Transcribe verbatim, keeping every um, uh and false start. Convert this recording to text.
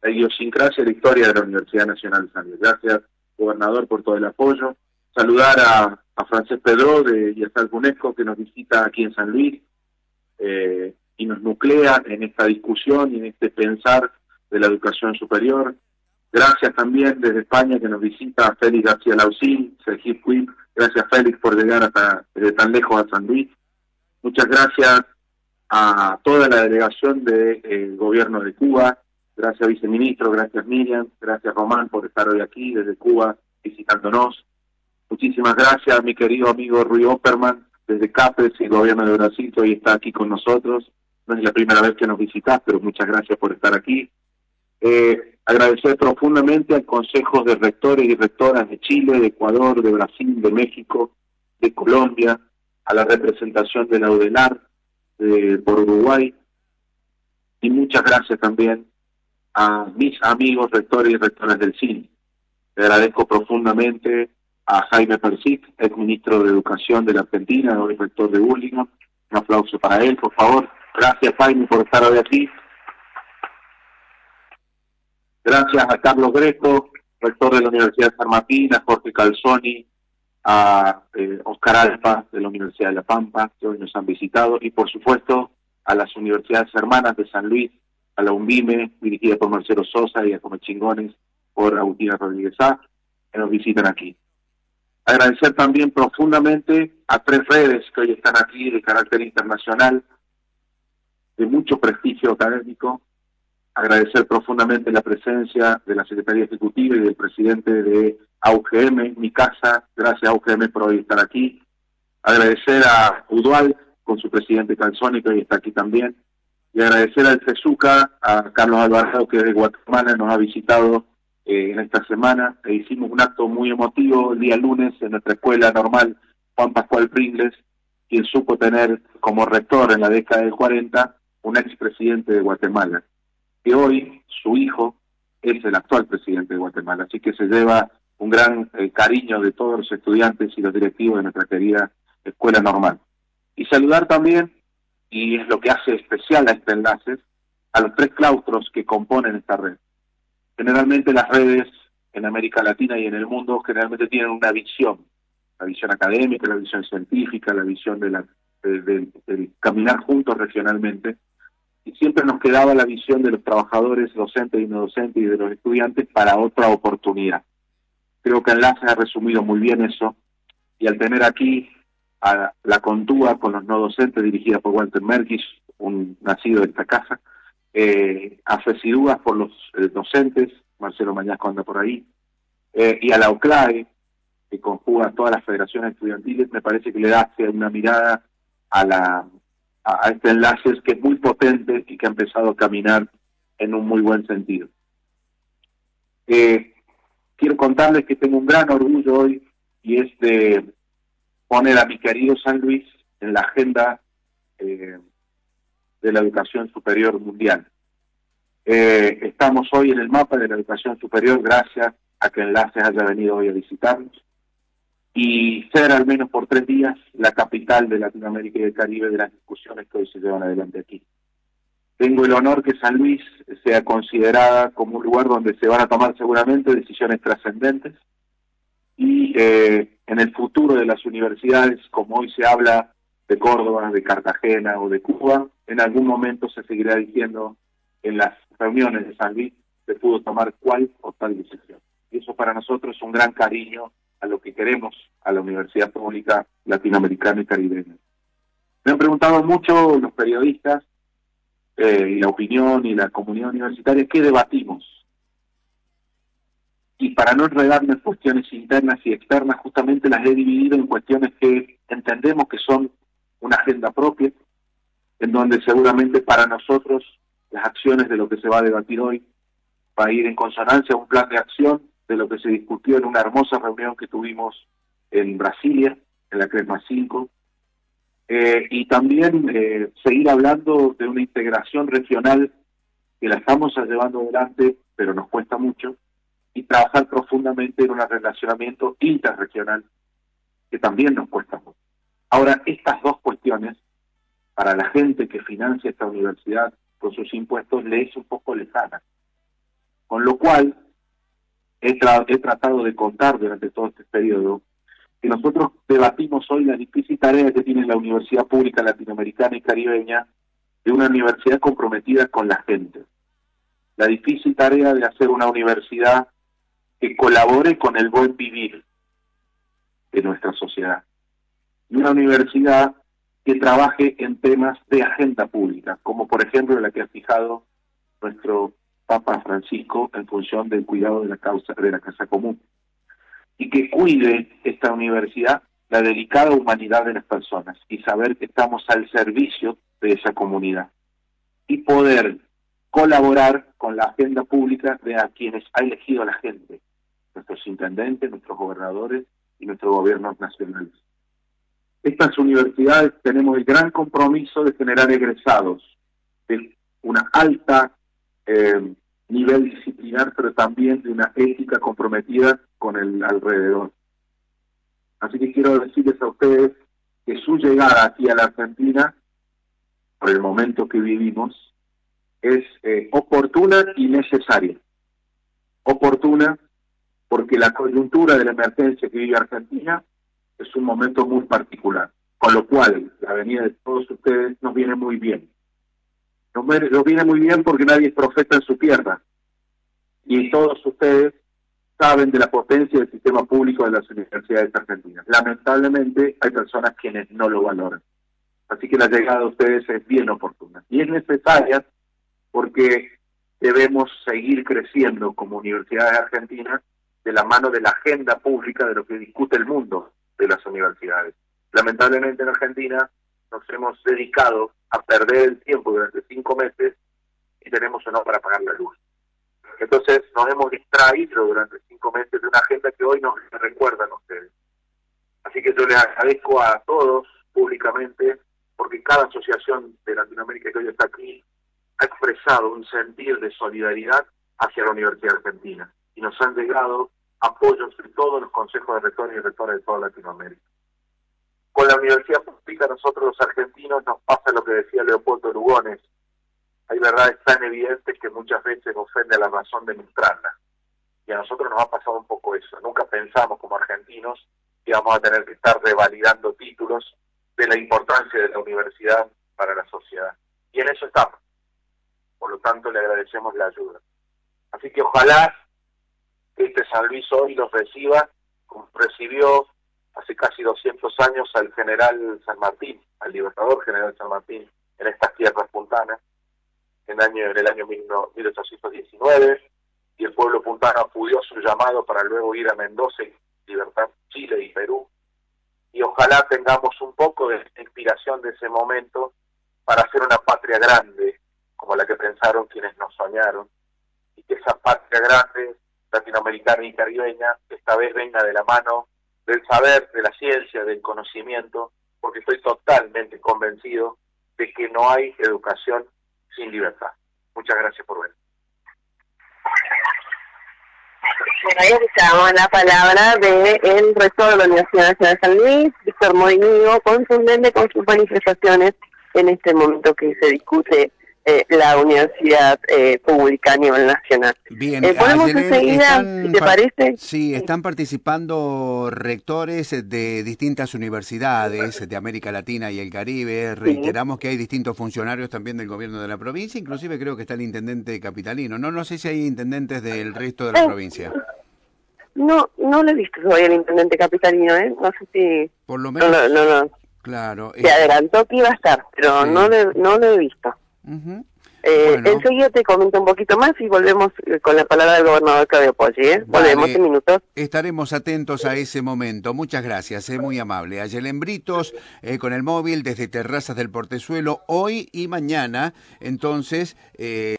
la idiosincrasia y la historia de la Universidad Nacional de San Luis. Gracias, gobernador, por todo el apoyo. Saludar a, a Francés Pedro de Yasal UNESCO, que nos visita aquí en San Luis eh, y nos nuclea en esta discusión y en este pensar de la educación superior. Gracias también desde España, que nos visita a Félix García Lausín, Sergio Puig. Gracias, Félix, por llegar hasta desde tan lejos a San Luis. Muchas gracias a toda la delegación del de, gobierno de Cuba. Gracias, viceministro, gracias, Miriam, gracias, Román, por estar hoy aquí desde Cuba visitándonos. Muchísimas gracias a mi querido amigo Rui Opperman, desde CAPES y el gobierno de Brasil, que hoy está aquí con nosotros. No es la primera vez que nos visitás, pero muchas gracias por estar aquí. Eh, agradecer profundamente al Consejo de Rectores y Rectoras de Chile, de Ecuador, de Brasil, de México, de Colombia, a la representación de la UDELAR, de, por Uruguay, y muchas gracias también a mis amigos rectores y rectoras del C I N. Le agradezco profundamente a Jaime Persic, ex ministro de Educación de la Argentina, hoy rector de Burlingame. Un aplauso para él, por favor. Gracias, Jaime, por estar hoy aquí. Gracias a Carlos Greco, rector de la Universidad de San Martín, a Jorge Calzoni, a eh, Oscar Alfa de la Universidad de La Pampa, que hoy nos han visitado, y por supuesto a las universidades hermanas de San Luis, a la UNVIME, dirigida por Marcelo Sosa, y a Comechingones por Agustina Rodríguez A, que nos visitan aquí. Agradecer también profundamente a tres redes que hoy están aquí de carácter internacional, de mucho prestigio académico. Agradecer profundamente la presencia de la Secretaría Ejecutiva y del presidente de A U G M, mi casa. Gracias, A U G M, por hoy estar aquí. Agradecer a UDUAL, con su presidente Calzoni, que hoy está aquí también. Y agradecer al CESUCA, a Carlos Alvarado, que de Guatemala nos ha visitado eh, en esta semana. E hicimos un acto muy emotivo el día lunes en nuestra escuela normal, Juan Pascual Pringles, quien supo tener como rector en la década del cuarenta un expresidente de Guatemala, que hoy su hijo es el actual presidente de Guatemala, así que se lleva un gran eh, cariño de todos los estudiantes y los directivos de nuestra querida escuela normal. Y saludar también, y es lo que hace especial a este enlace, a los tres claustros que componen esta red. Generalmente las redes en América Latina y en el mundo generalmente tienen una visión, la visión académica, la visión científica, la visión de, la, de, de, de caminar juntos regionalmente, y siempre nos quedaba la visión de los trabajadores, docentes y no docentes, y de los estudiantes para otra oportunidad. Creo que Enlace ha resumido muy bien eso, y al tener aquí a la Contúa con los no docentes, dirigida por Walter Merkis, un nacido de esta casa, eh, a FESIDUAS por los eh, docentes, Marcelo Mañasco anda por ahí, eh, y a la OCLAE, que conjuga todas las federaciones estudiantiles, me parece que le da una mirada a la a este enlace que es muy potente y que ha empezado a caminar en un muy buen sentido. Eh, quiero contarles que tengo un gran orgullo hoy, y es de poner a mi querido San Luis en la agenda eh, de la educación superior mundial. Eh, estamos hoy en el mapa de la educación superior gracias a que Enlaces haya venido hoy a visitarnos, y ser al menos por tres días la capital de Latinoamérica y del Caribe de las discusiones que hoy se llevan adelante aquí. Tengo el honor que San Luis sea considerada como un lugar donde se van a tomar seguramente decisiones trascendentes, y eh, en el futuro de las universidades, como hoy se habla de Córdoba, de Cartagena o de Cuba, en algún momento se seguirá diciendo en las reuniones de San Luis se pudo tomar cual o tal decisión. Y eso para nosotros es un gran cariño a lo que queremos a la Universidad Pública Latinoamericana y Caribeña. Me han preguntado mucho los periodistas eh, y la opinión y la comunidad universitaria qué debatimos. Y para no enredarme en cuestiones internas y externas, justamente las he dividido en cuestiones que entendemos que son una agenda propia, en donde seguramente para nosotros las acciones de lo que se va a debatir hoy va a ir en consonancia a un plan de acción de lo que se discutió en una hermosa reunión que tuvimos en Brasilia, en la CRESMA cinco, eh, y también eh, seguir hablando de una integración regional que la estamos llevando adelante, pero nos cuesta mucho, y trabajar profundamente en un relacionamiento interregional que también nos cuesta mucho. Ahora, estas dos cuestiones, para la gente que financia esta universidad con sus impuestos, le es un poco lejana. lo cual he, tra he tratado de contar durante todo este periodo que nosotros debatimos hoy la difícil tarea que tiene la Universidad Pública Latinoamericana y Caribeña, de una universidad comprometida con la gente. La difícil tarea de hacer una universidad que colabore con el buen vivir de nuestra sociedad. Y una universidad que trabaje en temas de agenda pública, como por ejemplo la que ha fijado nuestro Papa Francisco en función del cuidado de la causa de la casa común. Y que cuide esta universidad la delicada humanidad de las personas y saber que estamos al servicio de esa comunidad. Y poder colaborar con la agenda pública de a quienes ha elegido la gente, nuestros intendentes, nuestros gobernadores y nuestros gobiernos nacionales. Estas universidades tenemos el gran compromiso de generar egresados de una alta eh, nivel disciplinar, pero también de una ética comprometida con el alrededor. Así que quiero decirles a ustedes que su llegada aquí a la Argentina, por el momento que vivimos, es eh, oportuna y necesaria. Oportuna porque la coyuntura de la emergencia que vive Argentina es un momento muy particular, con lo cual la venida de todos ustedes nos viene muy bien. Nos, nos viene muy bien porque nadie es profeta en su tierra, y todos ustedes saben de la potencia del sistema público de las universidades argentinas. Lamentablemente hay personas quienes no lo valoran. Así que la llegada de ustedes es bien oportuna. Y es necesaria porque debemos seguir creciendo como universidades argentinas de la mano de la agenda pública de lo que discute el mundo de las universidades. Lamentablemente en Argentina nos hemos dedicado a perder el tiempo durante cinco meses y tenemos o no para pagar la luz. Entonces nos hemos distraído durante cinco meses de una agenda que hoy nos recuerdan ustedes. Así que yo les agradezco a todos públicamente, porque cada asociación de Latinoamérica que hoy está aquí ha expresado un sentir de solidaridad hacia la Universidad Argentina y nos han llegado apoyos de todos los consejos de rectores y rectores de toda Latinoamérica. Con la Universidad Pública nosotros los argentinos nos pasa lo que decía Leopoldo Lugones: hay verdades tan evidentes que muchas veces ofende a la razón de mostrarlas. Y a nosotros nos ha pasado un poco eso. Nunca pensamos como argentinos que íbamos a tener que estar revalidando títulos de la importancia de la universidad para la sociedad. Y en eso estamos. Por lo tanto, le agradecemos la ayuda. Así que ojalá que este San Luis hoy los reciba como recibió hace casi doscientos años al general San Martín, al libertador general San Martín, en estas tierras puntanas, en, año, en el año mil ochocientos diecinueve, y el pueblo puntano acudió a su llamado para luego ir a Mendoza y libertar Chile y Perú. Y ojalá tengamos un poco de inspiración de ese momento para hacer una patria grande, como la que pensaron quienes nos soñaron, y que esa patria grande, latinoamericana y caribeña, esta vez venga de la mano del saber, de la ciencia, del conocimiento, porque estoy totalmente convencido de que no hay educación sin libertad. Muchas gracias por ver. Bueno, ahí escuchamos la palabra del rector de la Universidad Nacional de San Luis, Víctor Morínigo, contundente con sus manifestaciones en este momento que se discute eh, la universidad eh, pública a nivel nacional. Bien, eh, ponemos Ayelen, enseguida, están, si te parece. Sí, están participando rectores de distintas universidades de América Latina y el Caribe. Reiteramos sí. que hay distintos funcionarios también del gobierno de la provincia, inclusive creo que está el intendente capitalino. No, no sé si hay intendentes del resto de la eh, provincia. No, no lo he visto todavía el intendente capitalino, ¿eh? No sé si... Por lo menos... No, no, no. Claro. Se eh, adelantó que iba a estar, pero sí. no, lo, no lo he visto. Uh-huh. Eh, bueno. Enseguida te comento un poquito más y volvemos con la palabra del gobernador Claudio Poggi, ¿eh? Vale. Volvemos en minutos. Estaremos atentos a ese momento. Muchas gracias, es eh, muy amable. Ayelen Britos, eh, con el móvil desde Terrazas del Portezuelo, hoy y mañana. Entonces... Eh...